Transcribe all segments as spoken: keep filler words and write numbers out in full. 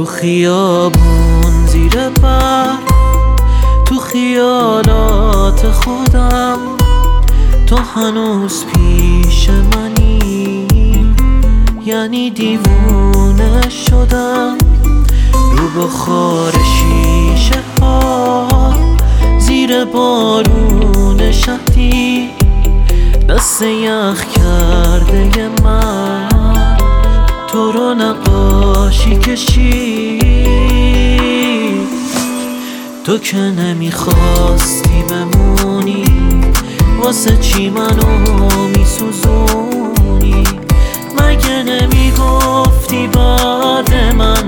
خیابون زیر برف، تو خیالات خودم، تو هنوز پیش منی، یعنی دیوونه شدم. رو بخار شیشه ها زیر بارون شهری، دست یخ کرده من تو رو نقاشی کشید. تو که نمیخواستی بمونی، واسه چی منو میسوزونی؟ مگه نمیگفتی بعد من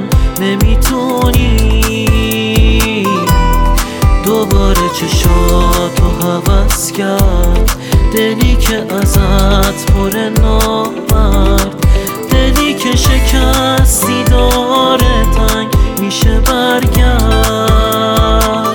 نمیتونی؟ دوباره چشاتو حوض کرد دلی که ازت پر نامرد، دلی که شکستی داره تنگ میشه برگرد.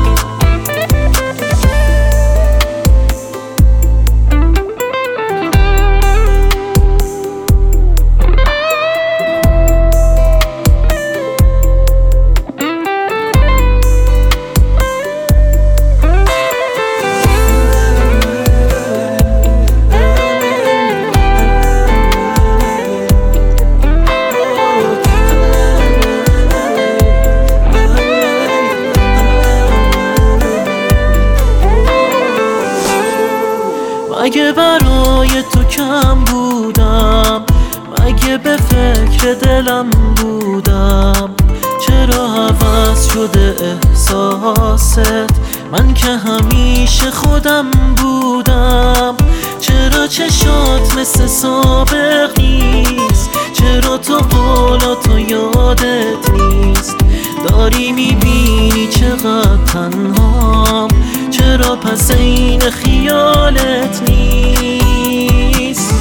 مگه برای تو کم بودم؟ مگه به فکر دلم بودم؟ چرا عوض شده احساست؟ من که همیشه خودم بودم. چرا چشات مثل سابق نیست؟ چرا تو قولاتو یادت نیست؟ داری میبینی چقدر تنهام؟ چرا پس این خیالت نیست؟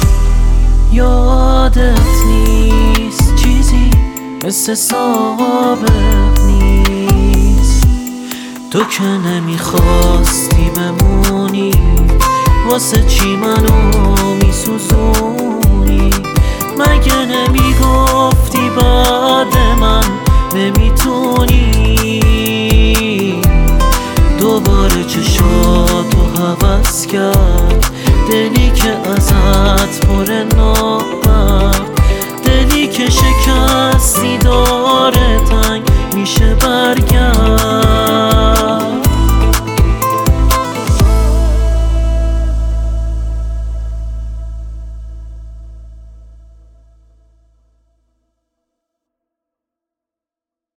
یادت نیست چیزی مثل سابق نیست. تو که نمیخواستی بمونی، واسه چی منو میسوزونی؟ مگه نمیگفتی بعد من نمیتونی؟